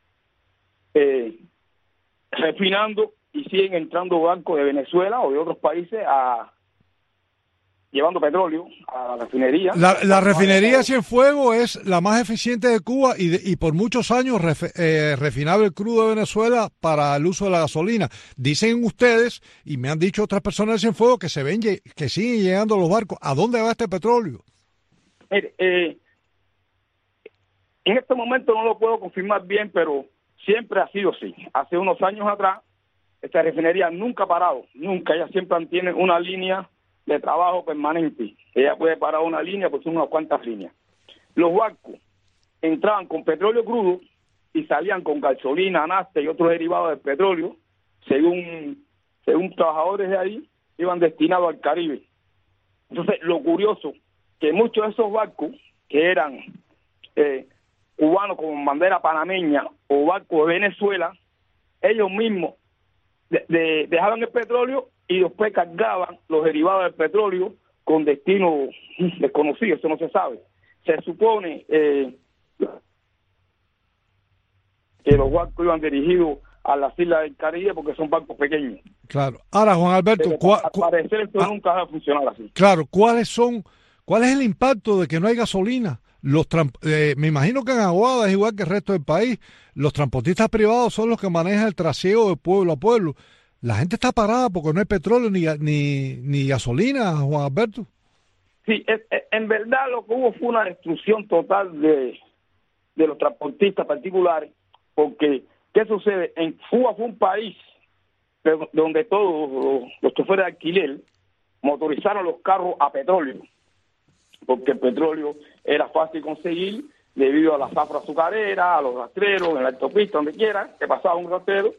refinando y siguen entrando barcos de Venezuela o de otros países llevando petróleo a la refinería. La refinería de Cienfuegos es la más eficiente de Cuba y por muchos años refinaba el crudo de Venezuela para el uso de la gasolina. Dicen ustedes, y me han dicho otras personas de Cienfuegos, que que siguen llegando los barcos. ¿A dónde va este petróleo? Mire, en este momento no lo puedo confirmar bien, pero siempre ha sido así. Hace unos años atrás, esta refinería nunca ha parado, nunca. Ella siempre mantiene una línea de trabajo permanente. Ella puede parar una línea, pues son unas cuantas líneas. Los barcos entraban con petróleo crudo y salían con gasolina, nafta y otros derivados del petróleo, según trabajadores de ahí, iban destinados al Caribe. Entonces, lo curioso, que muchos de esos barcos, que eran cubanos con bandera panameña o barcos de Venezuela, ellos mismos dejaban el petróleo y después cargaban los derivados del petróleo con destino desconocido, eso no se sabe. Se supone que los barcos iban dirigidos a las islas del Caribe porque son barcos pequeños. Al Juan Alberto, al parecer esto nunca va a funcionar así. Claro, ¿cuál es el impacto de que no hay gasolina? Me imagino que en Aguada es igual que el resto del país. Los transportistas privados son los que manejan el trasiego de pueblo a pueblo. La gente está parada porque no hay petróleo ni gasolina, Juan Alberto. Sí, en verdad lo que hubo fue una destrucción total de los transportistas particulares, porque ¿qué sucede? En Cuba fue un país donde todos los choferes de alquiler motorizaron los carros a petróleo, porque el petróleo era fácil conseguir debido a la zafra azucarera, a los rastreros, en la autopista, donde quiera, que pasaba un rastrero,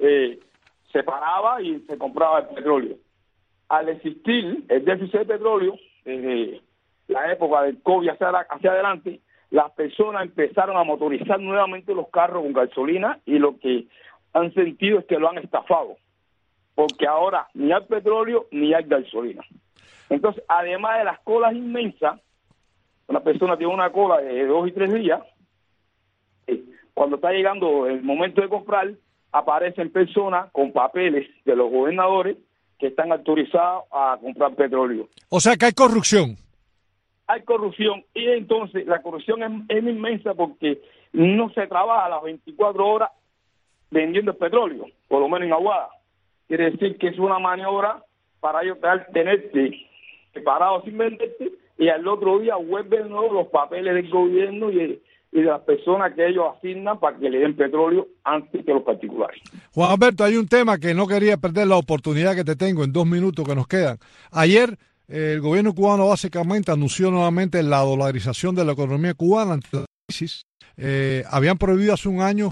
se paraba y se compraba el petróleo. Al existir el déficit de petróleo, desde la época del COVID hacia adelante, las personas empezaron a motorizar nuevamente los carros con gasolina y lo que han sentido es que lo han estafado, porque ahora ni hay petróleo ni hay gasolina. Entonces, además de las colas inmensas, una persona tiene una cola de 2 y 3 días, cuando está llegando el momento de comprar, aparecen personas con papeles de los gobernadores que están autorizados a comprar petróleo. O sea que hay corrupción. Hay corrupción, y entonces la corrupción es inmensa porque no se trabaja las 24 horas vendiendo el petróleo, por lo menos en Aguada. Quiere decir que es una maniobra para ellos tenerte parado sin venderte, y al otro día vuelven de nuevo los papeles del gobierno y de las personas que ellos asignan para que le den petróleo antes que los particulares. Juan Alberto, hay un tema que no quería perder la oportunidad que te tengo en 2 minutos que nos quedan. Ayer el gobierno cubano básicamente anunció nuevamente la dolarización de la economía cubana ante la crisis. Habían prohibido hace un año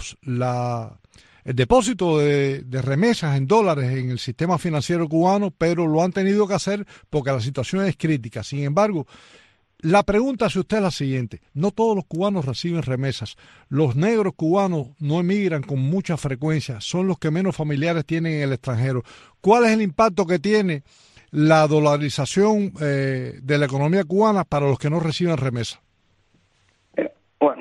el depósito de remesas en dólares en el sistema financiero cubano, pero lo han tenido que hacer porque la situación es crítica. Sin embargo, la pregunta hacia usted es la siguiente: no todos los cubanos reciben remesas. Los negros cubanos no emigran con mucha frecuencia, son los que menos familiares tienen en el extranjero. ¿Cuál es el impacto que tiene la dolarización de la economía cubana para los que no reciben remesas? Bueno,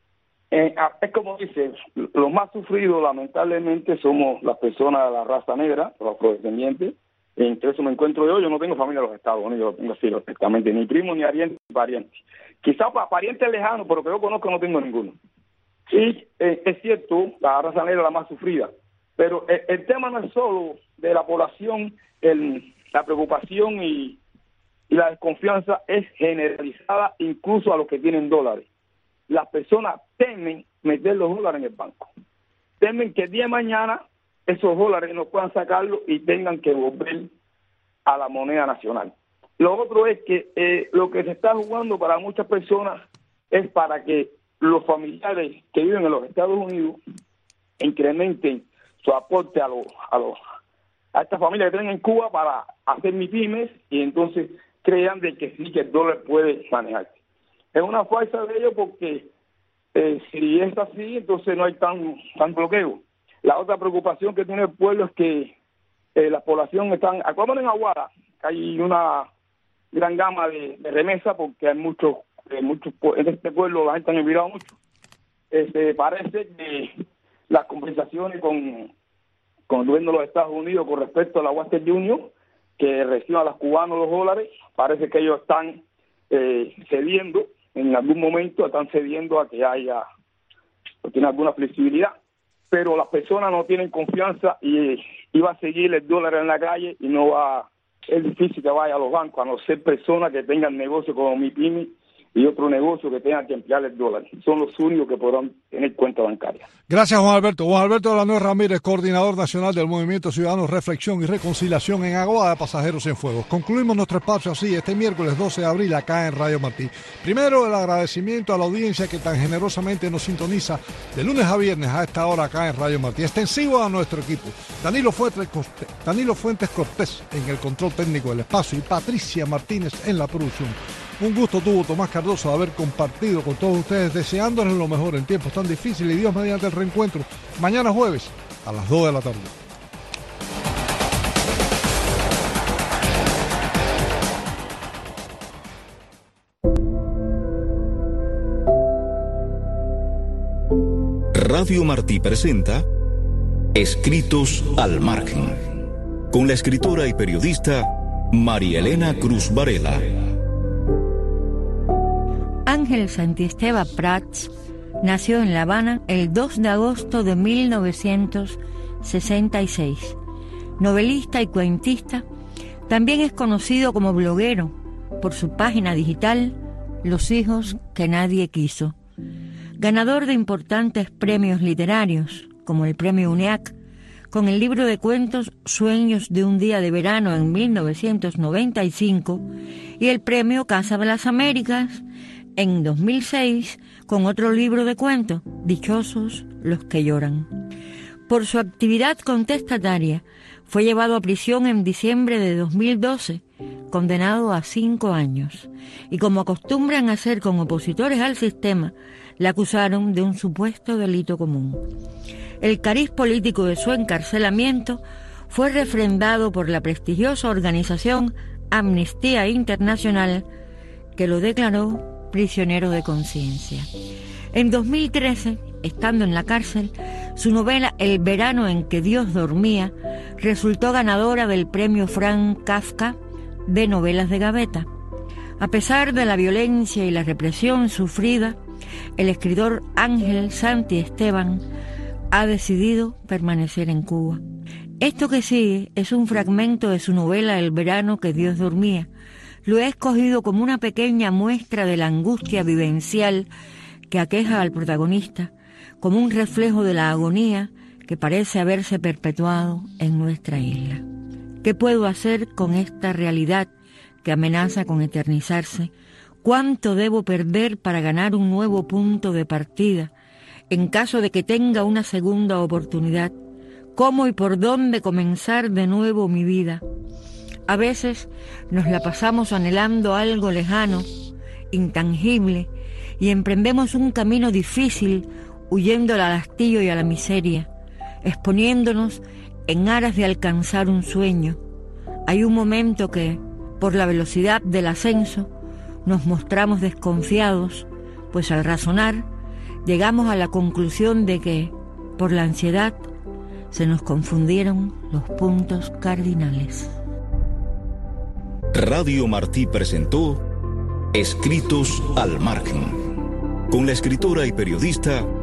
es como dice, los más sufridos lamentablemente somos las personas de la raza negra, los afrodescendientes. Entre eso me encuentro yo no tengo familia en los Estados Unidos, lo tengo así perfectamente, ni primo, ni pariente, ni pariente. Quizás para parientes lejanos, pero que yo conozco no tengo ninguno. Sí, es cierto, la raza negra es la más sufrida, pero el tema no es solo de la población, la preocupación y la desconfianza es generalizada incluso a los que tienen dólares. Las personas temen meter los dólares en el banco, temen que el día de mañana esos dólares no puedan sacarlos y tengan que volver a la moneda nacional. Lo otro es que lo que se está jugando para muchas personas es para que los familiares que viven en los Estados Unidos incrementen su aporte a estas familias que tienen en Cuba para hacer MIPYMES y entonces crean de que sí, que el dólar puede manejarse. Es una falsa de ellos porque si es así, entonces no hay tan bloqueo. La otra preocupación que tiene el pueblo es que la población están, actualmente en Aguada, hay una gran gama de remesas porque hay muchos en este pueblo la gente ha emigrado mucho. Parece que las conversaciones con el gobierno de los Estados Unidos con respecto a la Western Union, que reciban a los cubanos los dólares, parece que ellos están cediendo, en algún momento están cediendo a que haya, o tiene alguna flexibilidad, pero las personas no tienen confianza y va a seguir el dólar en la calle y es difícil que vaya a los bancos, a no ser personas que tengan negocio como MIPYME y otro negocio que tengan que emplear el dólar. Son los únicos que podrán tener cuenta bancaria. Gracias, Juan Alberto. Juan Alberto Villanueva Ramírez, coordinador nacional del Movimiento Ciudadano Reflexión y Reconciliación en Aguada de Pasajeros Cienfuegos. Concluimos nuestro espacio así este miércoles 12 de abril acá en Radio Martí. Primero, el agradecimiento a la audiencia que tan generosamente nos sintoniza de lunes a viernes a esta hora acá en Radio Martí. Extensivo a nuestro equipo. Danilo Fuentes Cortés en el control técnico del espacio y Patricia Martínez en la producción. Un gusto tuvo Tomás Cardoso de haber compartido con todos ustedes, deseándoles lo mejor en tiempos tan difíciles y Dios mediante el reencuentro mañana jueves a las 2 de la tarde. Radio Martí presenta Escritos al Margen, con la escritora y periodista Marielena Cruz Varela. Ángel Santiesteban Prats nació en La Habana el 2 de agosto de 1966. Novelista y cuentista, también es conocido como bloguero por su página digital Los hijos que nadie quiso. Ganador de importantes premios literarios, como el Premio UNEAC, con el libro de cuentos Sueños de un día de verano en 1995 y el Premio Casa de las Américas en 2006 con otro libro de cuentos, Dichosos los que lloran. Por su actividad contestataria, fue llevado a prisión en diciembre de 2012, condenado a 5 años. Y como acostumbran hacer con opositores al sistema, le acusaron de un supuesto delito común. El cariz político de su encarcelamiento fue refrendado por la prestigiosa organización Amnistía Internacional, que lo declaró prisionero de conciencia. En 2013, estando en la cárcel, su novela El verano en que Dios dormía resultó ganadora del premio Franz Kafka de novelas de gaveta. A pesar de la violencia y la represión sufrida, el escritor Ángel Santiesteban ha decidido permanecer en Cuba. Esto que sigue es un fragmento de su novela El verano que Dios dormía. Lo he escogido como una pequeña muestra de la angustia vivencial que aqueja al protagonista, como un reflejo de la agonía que parece haberse perpetuado en nuestra isla. ¿Qué puedo hacer con esta realidad que amenaza con eternizarse? ¿Cuánto debo perder para ganar un nuevo punto de partida en caso de que tenga una segunda oportunidad? ¿Cómo y por dónde comenzar de nuevo mi vida? A veces nos la pasamos anhelando algo lejano, intangible, y emprendemos un camino difícil huyendo al hastío y a la miseria, exponiéndonos en aras de alcanzar un sueño. Hay un momento que, por la velocidad del ascenso, nos mostramos desconfiados, pues al razonar llegamos a la conclusión de que, por la ansiedad, se nos confundieron los puntos cardinales. Radio Martí presentó Escritos al Margen, con la escritora y periodista